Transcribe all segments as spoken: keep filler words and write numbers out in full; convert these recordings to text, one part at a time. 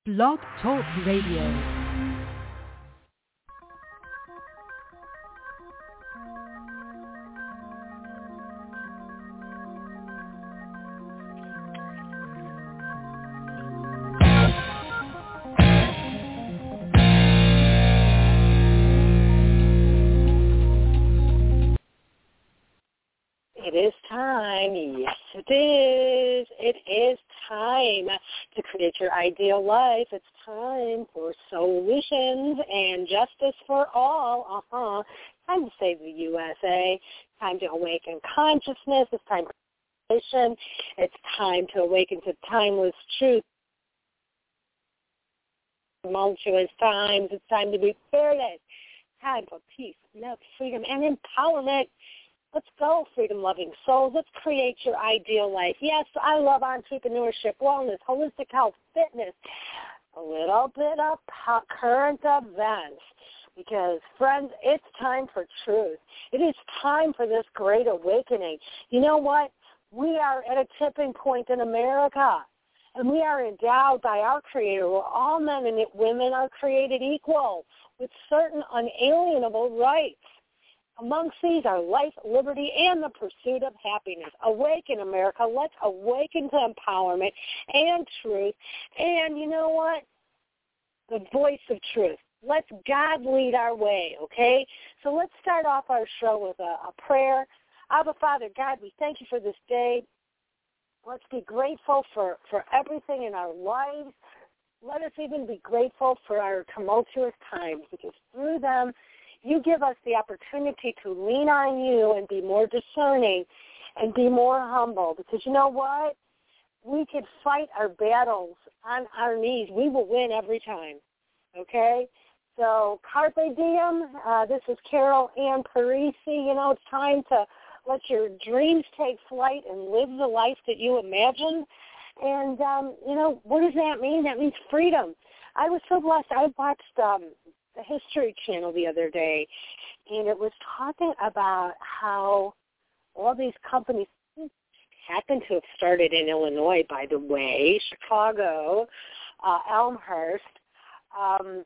Blog Talk Radio. It is time. Yes, it is. It is time to create your ideal life. It's time for solutions and justice for all. Uh-huh. Time to save the U S A. Time to awaken consciousness. It's time for creation. It's time to awaken to timeless truth. Tumultuous times. It's time to be fearless. Time for peace, love, freedom, and empowerment. Let's go, freedom-loving souls. Let's create your ideal life. Yes, I love entrepreneurship, wellness, holistic health, fitness, a little bit of current events. Because, friends, it's time for truth. It is time for this great awakening. You know what? We are at a tipping point in America, and we are endowed by our Creator where all men and women are created equal with certain unalienable rights. Amongst these are life, liberty, and the pursuit of happiness. Awaken, America. Let's awaken to empowerment and truth. And you know what? The voice of truth. Let's God lead our way, okay? So let's start off our show with a, a prayer. Abba, Father, God, we thank you for this day. Let's be grateful for, for everything in our lives. Let us even be grateful for our tumultuous times, because through them, you give us the opportunity to lean on you and be more discerning and be more humble. Because you know what? We could fight our battles on our knees. We will win every time. Okay? So, Carpe Diem. Uh, this is Carol Ann Parisi. You know, it's time to let your dreams take flight and live the life that you imagined. And, um, you know, what does that mean? That means freedom. I was so blessed. I watched um, the History Channel the other day, and it was talking about how all these companies happen to have started in Illinois, by the way, Chicago, uh, Elmhurst, um,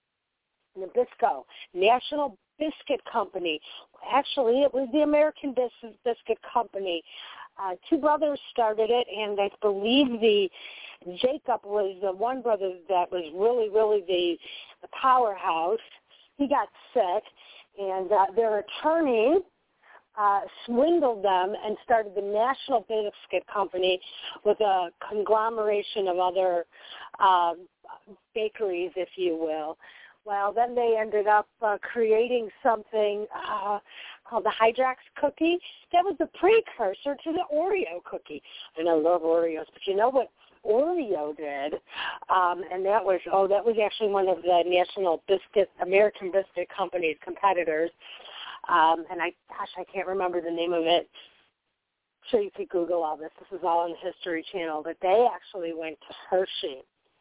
Nabisco, National Biscuit Company. Actually, it was the American Bis- Biscuit Company. Uh, two brothers started it, and I believe the Jacob was the one brother that was really, really the, the powerhouse. He got sick, and uh, their attorney uh, swindled them and started the National Biscuit Company with a conglomeration of other uh, bakeries, if you will. Well, then they ended up uh, creating something uh, called the Hydrax cookie. That was the precursor to the Oreo cookie. And I love Oreos, but you know what Oreo did? Um, and that was, oh, that was actually one of the National Biscuit, American Biscuit Company's competitors. Um, and I, gosh, I can't remember the name of it. I'm sure you could Google all this. This is all on the History Channel. But they actually went to Hershey,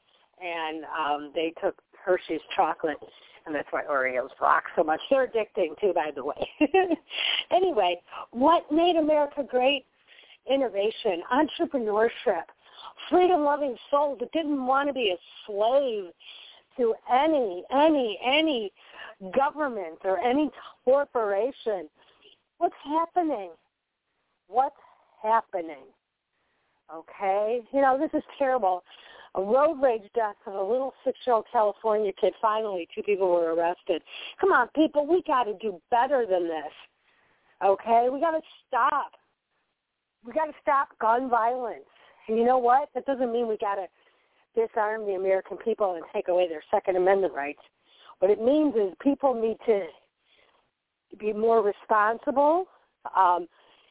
and um, they took Hershey's chocolate, and that's why Oreos rock so much. They're addicting, too, by the way. Anyway, what made America great? Innovation, entrepreneurship, freedom-loving souls that didn't want to be a slave to any, any, any government or any corporation. What's happening? What's happening? Okay? You know, this is terrible. A road rage death of a little six-year-old California kid. Finally, two people were arrested. Come on, people, we got to do better than this. Okay? We got to stop. We got to stop gun violence. And you know what? That doesn't mean we got to disarm the American people and take away their Second Amendment rights. What it means is people need to be more responsible. Um,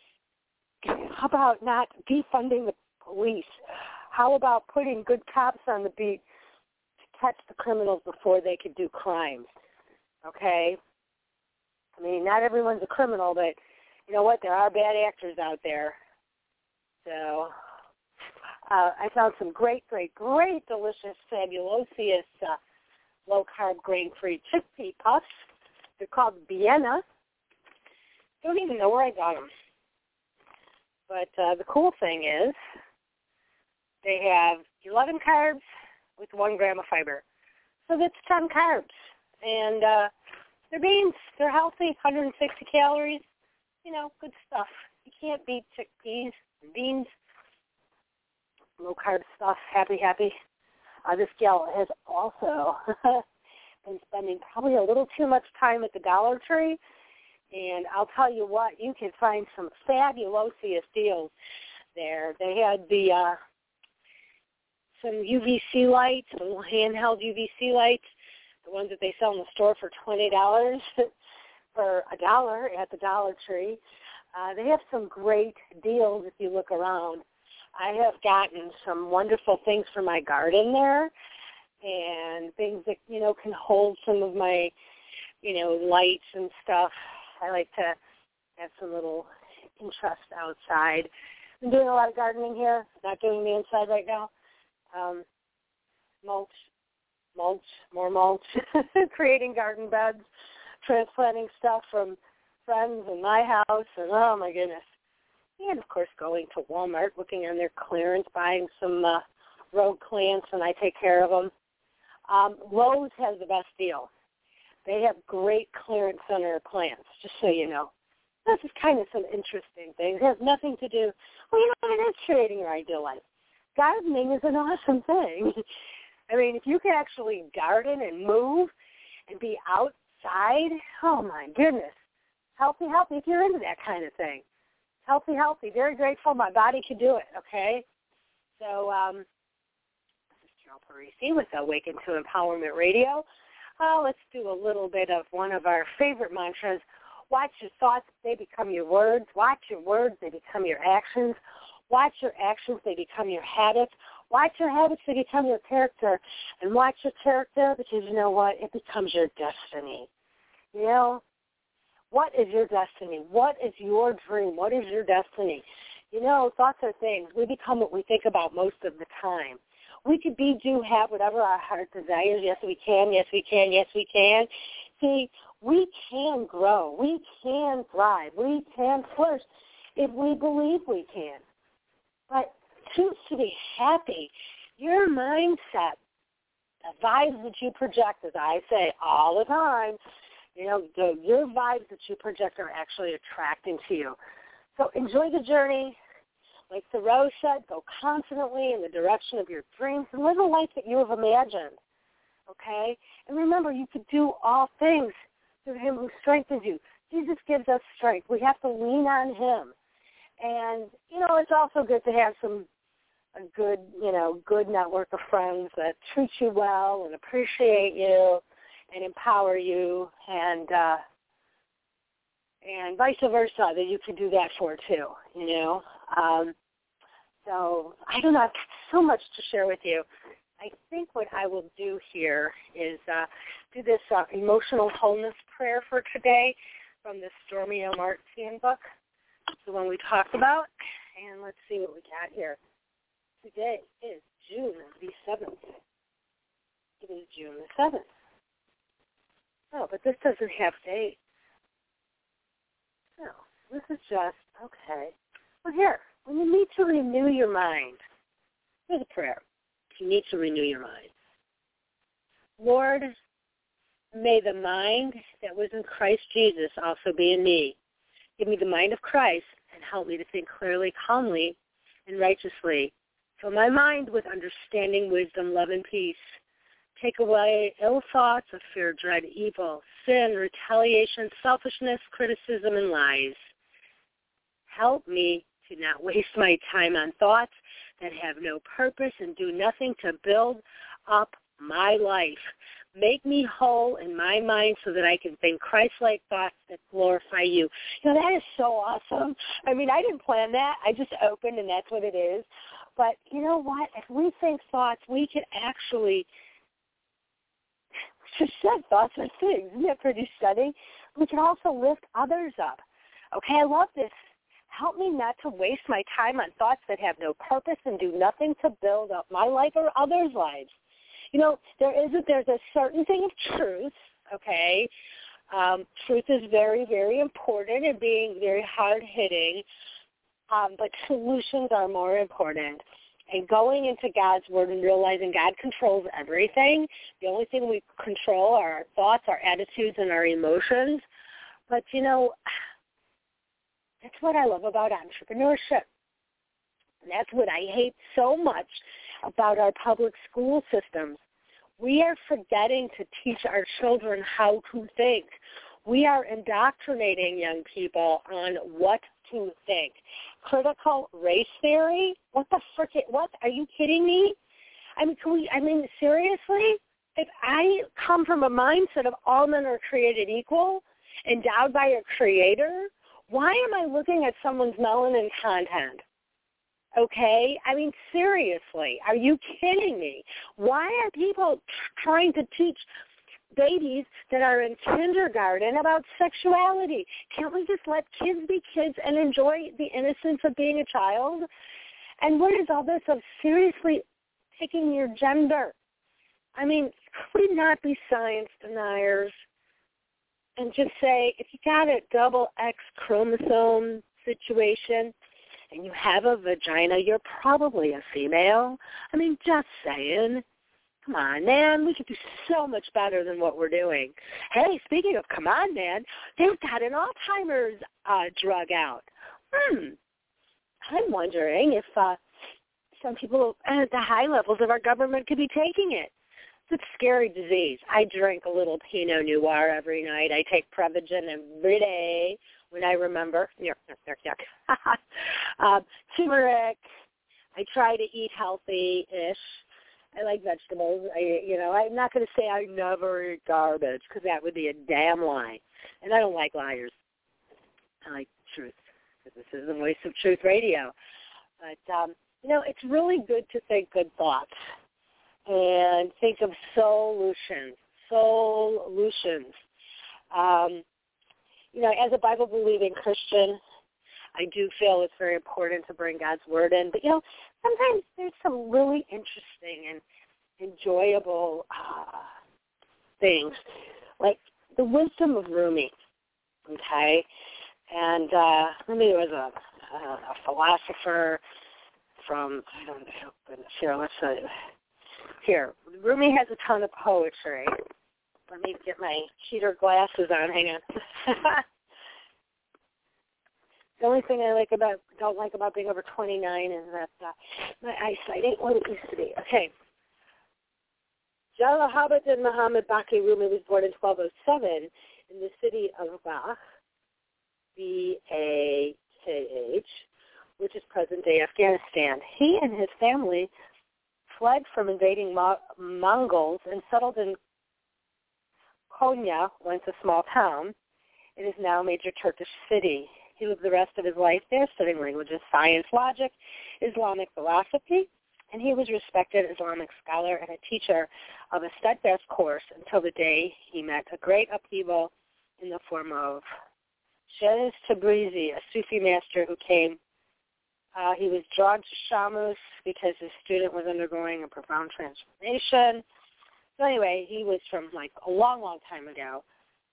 how about not defunding the police? How about putting good cops on the beat to catch the criminals before they could do crimes? Okay? I mean, not everyone's a criminal, but you know what? There are bad actors out there. So uh, I found some great, great, great, delicious, fabulosious, uh, low-carb, grain-free chickpea puffs. They're called Vienna. Don't even know where I got them. But uh, the cool thing is, they have eleven carbs, with one gram of fiber. So that's ten carbs. And uh, they're beans. They're healthy, one hundred sixty calories. You know, good stuff. You can't beat chickpeas and beans. Low-carb stuff. Happy, happy. Uh, this gal has also been spending probably a little too much time at the Dollar Tree. And I'll tell you what, you can find some fabulous deals there. They had the uh, some U V C lights, little handheld U V C lights, the ones that they sell in the store for twenty dollars for a dollar at the Dollar Tree. Uh, they have some great deals if you look around. I have gotten some wonderful things for my garden there, and things that, you know, can hold some of my, you know, lights and stuff. I like to have some little interest outside. I'm doing a lot of gardening here, not doing the inside right now. Um, mulch, mulch, more mulch, creating garden beds, transplanting stuff from friends in my house, and oh my goodness. And, of course, going to Walmart, looking on their clearance, buying some uh, road plants, and I take care of them. Um, Lowe's has the best deal. They have great clearance on their plants, just so you know. This is kind of some interesting things. It has nothing to do, well, you know, it is creating your ideal life. Gardening is an awesome thing. I mean, if you can actually garden and move and be outside, oh, my goodness. Healthy, healthy, if you're into that kind of thing. Healthy, healthy. Very grateful my body could do it, okay? So um, this is Carol Parisi with Awaken to Empowerment Radio. Uh, let's do a little bit of one of our favorite mantras. Watch your thoughts, they become your words. Watch your words, they become your actions. Watch your actions, they become your habits. Watch your habits, they become your character. And watch your character, because you know what? It becomes your destiny. You know? What is your destiny? What is your dream? What is your destiny? You know, thoughts are things. We become what we think about most of the time. We could be, do, have whatever our heart desires. Yes, we can. Yes, we can. Yes, we can. See, we can grow. We can thrive. We can flourish if we believe we can. But choose to be happy. Your mindset, the vibes that you project, as I say all the time, you know, the, your vibes that you project are actually attracting to you. So enjoy the journey. Like Thoreau said, go confidently in the direction of your dreams and live a life that you have imagined, okay? And remember, you can do all things through him who strengthens you. Jesus gives us strength. We have to lean on him. And, you know, it's also good to have some, a good, you know, good network of friends that treat you well and appreciate you and empower you, and uh, and vice versa, that you can do that for too, you know. Um, so I don't know, I've got so much to share with you. I think what I will do here is uh, do this uh, emotional wholeness prayer for today from the Stormy O. Marxian book, the one we talked about. And let's see what we got here. Today is June the seventh. It is June the seventh. Oh, but this doesn't have date. No, this is just, okay. Well, here, when you need to renew your mind, here's a prayer. You need to renew your mind. Lord, may the mind that was in Christ Jesus also be in me. Give me the mind of Christ and help me to think clearly, calmly, and righteously. Fill my mind with understanding, wisdom, love, and peace. Take away ill thoughts of fear, dread, evil, sin, retaliation, selfishness, criticism, and lies. Help me to not waste my time on thoughts that have no purpose and do nothing to build up my life. Make me whole in my mind so that I can think Christ-like thoughts that glorify you. You know, that is so awesome. I mean, I didn't plan that. I just opened, and that's what it is. But you know what? If we think thoughts, we can actually... Just said thoughts are things. Isn't that pretty stunning? We can also lift others up. Okay, I love this. Help me not to waste my time on thoughts that have no purpose and do nothing to build up my life or others' lives. You know, there is a, there's a certain thing of truth, okay? Um, truth is very, very important and being very hard-hitting, um, but solutions are more important. and going into God's Word and realizing God controls everything. The only thing we control are our thoughts, our attitudes, and our emotions. But, you know, that's what I love about entrepreneurship. And that's what I hate so much about our public school systems. We are forgetting to teach our children how to think. We are indoctrinating young people on what to think. Critical race theory? What the frick? What? Are you kidding me? I mean, can we, I mean, seriously? If I come from a mindset of all men are created equal, endowed by a creator, why am I looking at someone's melanin content? Okay? I mean, seriously, are you kidding me? Why are people trying to teach babies that are in kindergarten about sexuality? Can't we just let kids be kids and enjoy the innocence of being a child? And what is all this of seriously picking your gender? I mean, could we not be science deniers and just say, if you got a double X chromosome situation and you have a vagina, you're probably a female? I mean, just saying. Come on, man. We could do so much better than what we're doing. Hey, speaking of come on, man, they've got an Alzheimer's uh, drug out. Hmm. I'm wondering if uh, some people at the high levels of our government could be taking it. It's a scary disease. I drink a little Pinot Noir every night. I take Prevagen every day when I remember. Yuck, yuck, yuck, yuck. um, turmeric. I try to eat healthy-ish. I like vegetables. I, you know, I'm not going to say I never eat garbage because that would be a damn lie. And I don't like liars. I like truth because this is the voice of Truth Radio. But, um, you know, it's really good to think good thoughts and think of solutions, solutions. Um, you know, as a Bible-believing Christian, I do feel it's very important to bring God's Word in. But, you know, sometimes there's some really interesting and enjoyable uh, things, like the wisdom of Rumi, okay? And uh, Rumi was a, a, a philosopher from, I don't know, here, let's say, here, Rumi has a ton of poetry. Let me get my cheater glasses on. Hang on. The only thing I like about don't like about being over twenty-nine is that uh, my eyesight ain't what it used to be. Okay. Jalaluddin Muhammad Baqi Rumi was born in twelve oh seven in the city of Balkh, B A K H, which is present-day Afghanistan. He and his family fled from invading Mo- Mongols and settled in Konya, once a small town. It is now a major Turkish city. He lived the rest of his life there, studying languages, science, logic, Islamic philosophy, and he was a respected Islamic scholar and a teacher of a steadfast course until the day he met a great upheaval in the form of Shaykh Tabrizi, a Sufi master who came. Uh, he was drawn to Shamus because his student was undergoing a profound transformation. So anyway, he was from like a long, long time ago.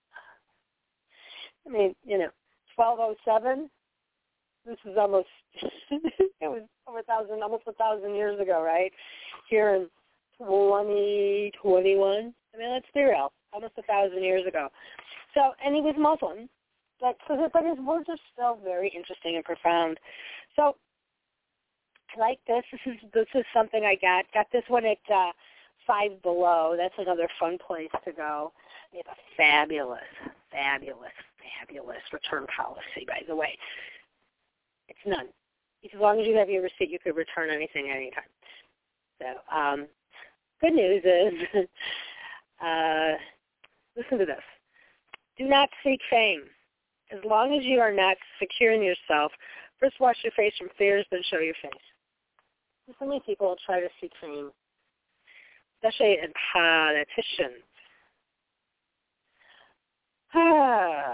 I mean, you know, twelve oh seven, this is almost, it was over a thousand, almost a thousand years ago, right? Here in twenty twenty-one. I mean, let's be real, almost a thousand years ago. So, and he was Muslim, but, but his words are still very interesting and profound. So, I like this. This is, this is something I got. Got this one at uh, Five Below. That's another fun place to go. They have a fabulous, fabulous, fabulous return policy, by the way. It's none. As long as you have your receipt, you could return anything anytime. So, um, good news is, uh, listen to this. Do not seek fame. As long as you are not secure in yourself, first wash your face from fears, then show your face. So many people will try to seek fame, especially in politicians. Ah.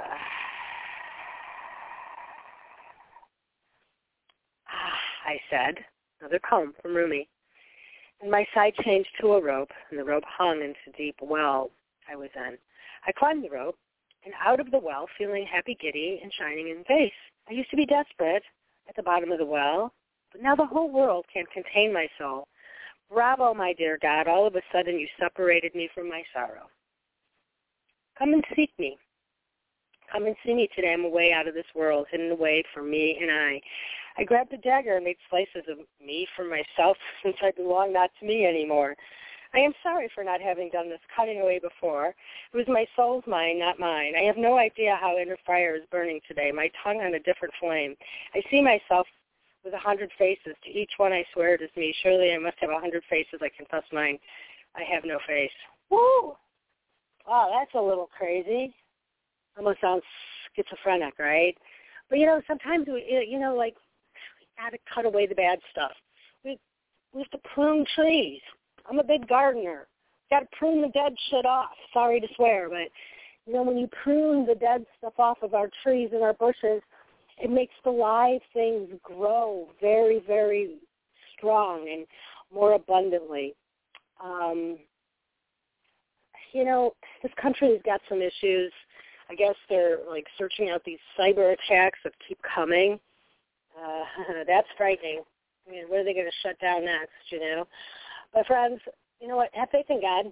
I said, another poem from Rumi. And my side changed to a rope, and the rope hung into a deep well I was in. I climbed the rope, and out of the well, feeling happy, giddy, and shining in the face. I used to be desperate at the bottom of the well, but now the whole world can't contain my soul. Bravo, my dear God, all of a sudden you separated me from my sorrow. Come and seek me. Come and see me today. I'm away out of this world, hidden away from me and I. I grabbed a dagger and made slices of me for myself since I belong not to me anymore. I am sorry for not having done this cutting away before. It was my soul's mind, not mine. I have no idea how inner fire is burning today, my tongue on a different flame. I see myself with a hundred faces. To each one I swear it is me. Surely I must have a hundred faces. I confess mine. I have no face. Woo! Wow, that's a little crazy. Almost sounds schizophrenic, right? But, you know, sometimes, we, you know, like, we got to cut away the bad stuff. We, we have to prune trees. I'm a big gardener. Got to prune the dead shit off. Sorry to swear, but, you know, when you prune the dead stuff off of our trees and our bushes, it makes the live things grow very, very strong and more abundantly. Um, you know, this country has got some issues. I guess they're, like, searching out these cyber attacks that keep coming. Uh, that's frightening. I mean, what are they going to shut down next, you know? But, friends, you know what? Have faith in God.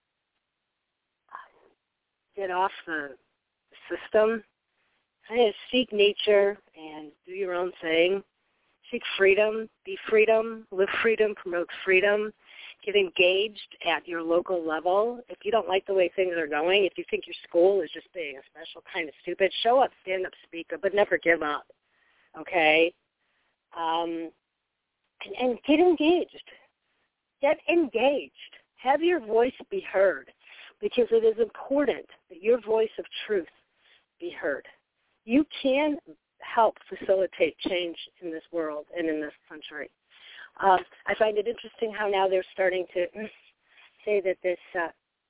Get off the system. Kind of seek nature and do your own thing. Seek freedom. Be freedom. Live freedom. Promote freedom. Get engaged at your local level. If you don't like the way things are going, if you think your school is just being a special kind of stupid, show up, stand up, speak up, but never give up, okay? Um, and, and get engaged. Get engaged. Have your voice be heard, because it is important that your voice of truth be heard. You can help facilitate change in this world and in this country. Um, I find it interesting how now they're starting to say that this uh,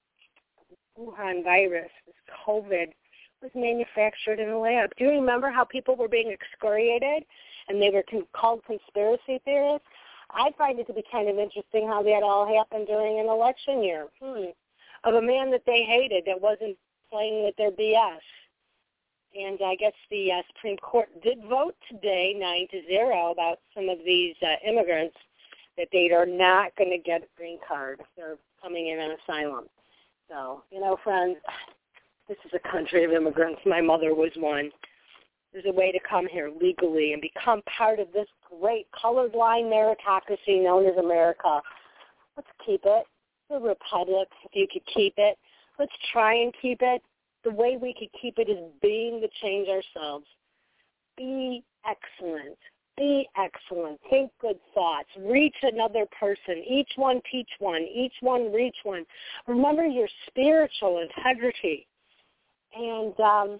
Wuhan virus, this COVID, was manufactured in a lab. Do you remember how people were being excoriated and they were con- called conspiracy theorists? I find it to be kind of interesting how that all happened during an election year hmm, of a man that they hated that wasn't playing with their B S. And I guess the uh, Supreme Court did vote today, nine to zero, about some of these uh, immigrants that they are not going to get a green card. They're coming in on asylum. So, you know, friends, this is a country of immigrants. My mother was one. There's a way to come here legally and become part of this great colorblind meritocracy known as America. Let's keep it. The republic, if you could keep it. Let's try and keep it. The way we could keep it is being the change ourselves. Be excellent. Be excellent. Think good thoughts. Reach another person. Each one teach one. Each one reach one. Remember your spiritual integrity. And um,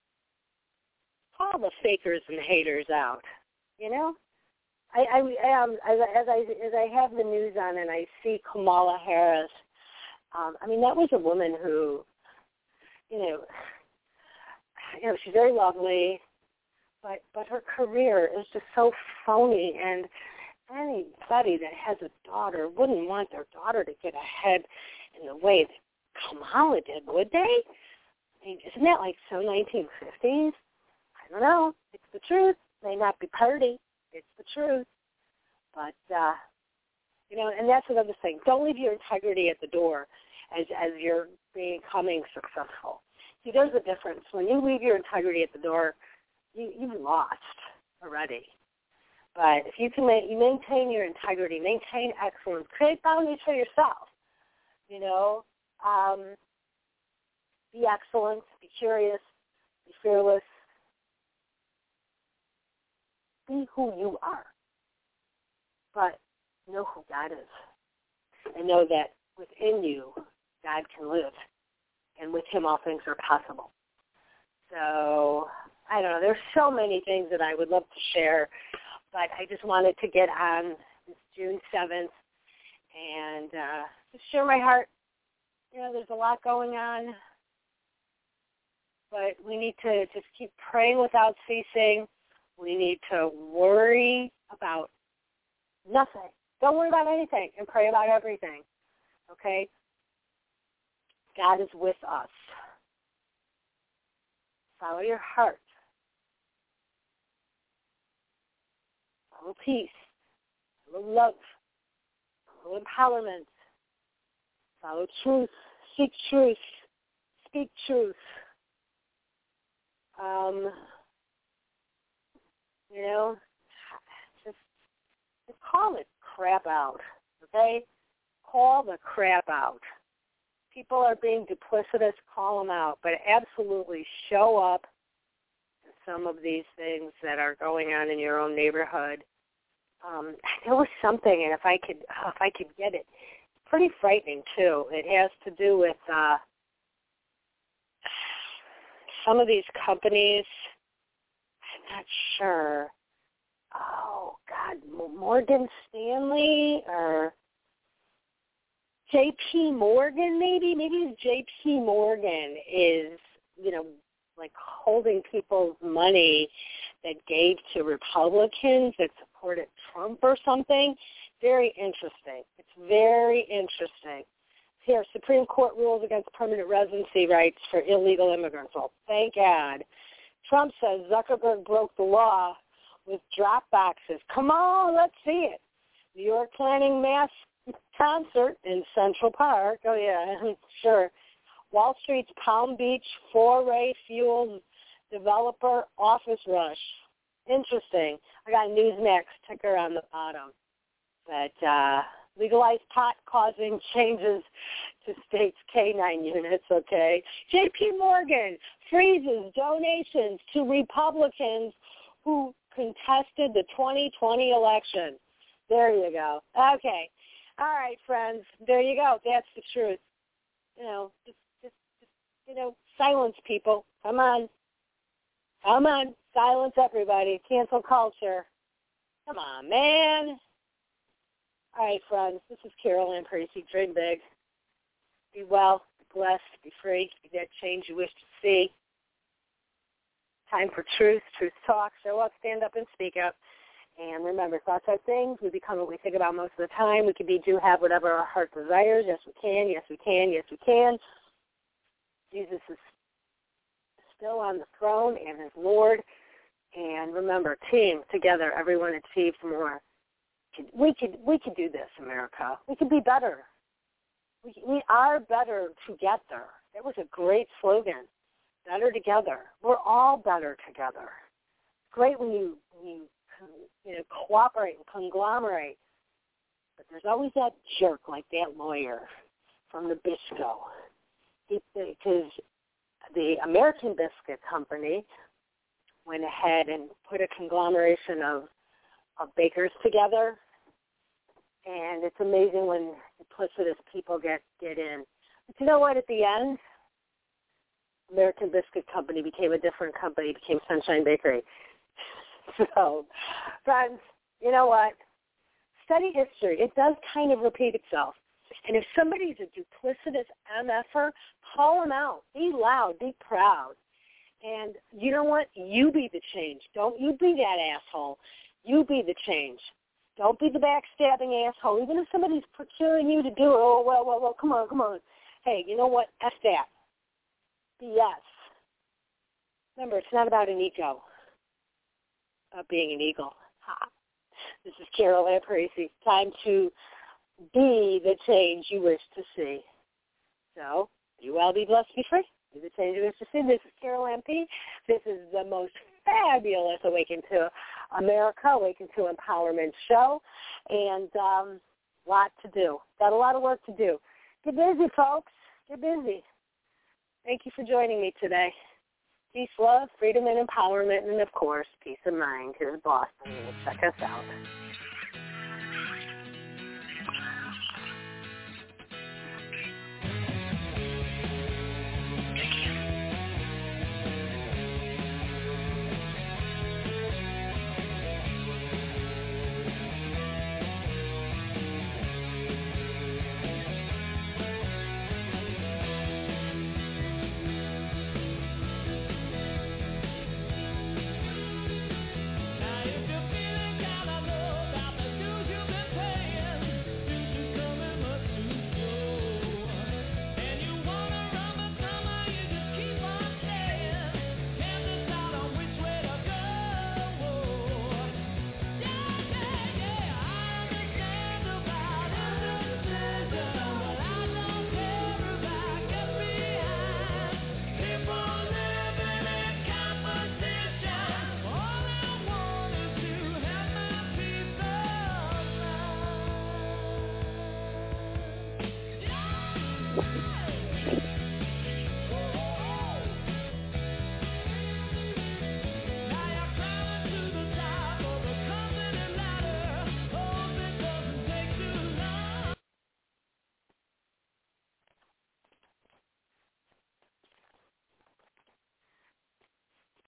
call the fakers and haters out. You know? I, I um, as, as I as I have the news on and I see Kamala Harris, um, I mean, that was a woman who, you know, you know, she's very lovely, but but her career is just so phony. And anybody that has a daughter wouldn't want their daughter to get ahead in the way that Kamala did, would they? I mean, isn't that like so nineteen fifties? I don't know. It's the truth. May not be pretty. It's the truth. But, uh, you know, and that's another thing. Don't leave your integrity at the door as as you're becoming successful. See, there's a difference. When you leave your integrity at the door, you, you've lost already. But if you can ma- you maintain your integrity, maintain excellence, create boundaries for yourself, you know, um, be excellent, be curious, be fearless, be who you are. But know who God is, and know that within you, God can live, and with him all things are possible. So, I don't know, there's so many things that I would love to share, but I just wanted to get on this June seventh and uh, just share my heart. You know, there's a lot going on, but we need to just keep praying without ceasing. We need to worry about nothing. Don't worry about anything and pray about everything, okay? God is with us. Follow your heart. Follow peace. follow love, follow empowerment, follow truth, seek truth, speak truth. Um, you know, just, just call it crap out, okay? Call the crap out. People are being duplicitous, call them out, but absolutely show up to some of these things that are going on in your own neighborhood. Um, there was something, and if I could, oh, if I could get it, it's pretty frightening too. It has to do with uh, some of these companies. I'm not sure. Oh God, Morgan Stanley or J P Morgan, maybe, maybe it's J P Morgan is, you know, like holding people's money that gave to Republicans that supported Trump or something. Very interesting. It's very interesting. Here, Supreme Court rules against permanent residency rights for illegal immigrants. Well, thank God. Trump says Zuckerberg broke the law with drop boxes. Come on, let's see it. New York planning mass concert in Central Park. Oh, yeah, sure. Wall Street's Palm Beach foray fuels developer office rush. Interesting. I got Newsmax ticker on the bottom. But uh, legalized pot causing changes to states' K nine units, okay? J P Morgan freezes donations to Republicans who contested the twenty twenty election. There you go. Okay. All right, friends. There you go. That's the truth. You know, just, just, just you know, silence people. Come on. Come on. Silence everybody. Cancel culture. Come on, man. All right, friends. This is Carol Ann Parisi. Dream big. Be well. Be blessed. Be free. Be that change you wish to see. Time for truth. Truth talk. Show up. Stand up and speak up. And remember, thoughts are things. We become what we think about most of the time. We can be, do, have whatever our heart desires. Yes, we can. Yes, we can. Yes, we can. Jesus is still on the throne and is Lord. And remember, team, together, everyone achieves more. We could, we could do this, America. We could be better. We, we are better together. That was a great slogan. Better together. We're all better together. It's great when you, when you you know, cooperate and conglomerate. But there's always that jerk like that lawyer from Nabisco. Because the American Biscuit Company went ahead and put a conglomeration of, of bakers together. And it's amazing when duplicitous people get, get in. But you know what? At the end, American Biscuit Company became a different company, became Sunshine Bakery. So, friends, you know what? Study history. It does kind of repeat itself. And if somebody's a duplicitous M F-er, call them out. Be loud. Be proud. And you know what? You be the change. Don't you be that asshole. You be the change. Don't be the backstabbing asshole. Even if somebody's procuring you to do it, oh, well, well, well, come on, come on. Hey, you know what? F that. B S. Remember, it's not about an ego. Of being an eagle. Ha. This is Carol Ann Parisi. Time to be the change you wish to see. So, be well, be blessed, be free. Be the change you wish to see. This is Carol Ann P. This is the most fabulous Awaken to America, Awaken to Empowerment show. And um, a lot to do. Got a lot of work to do. Get busy, folks. Get busy. Thank you for joining me today. Peace, love, freedom, and empowerment, and, of course, peace of mind. Here's Boston. Check us out.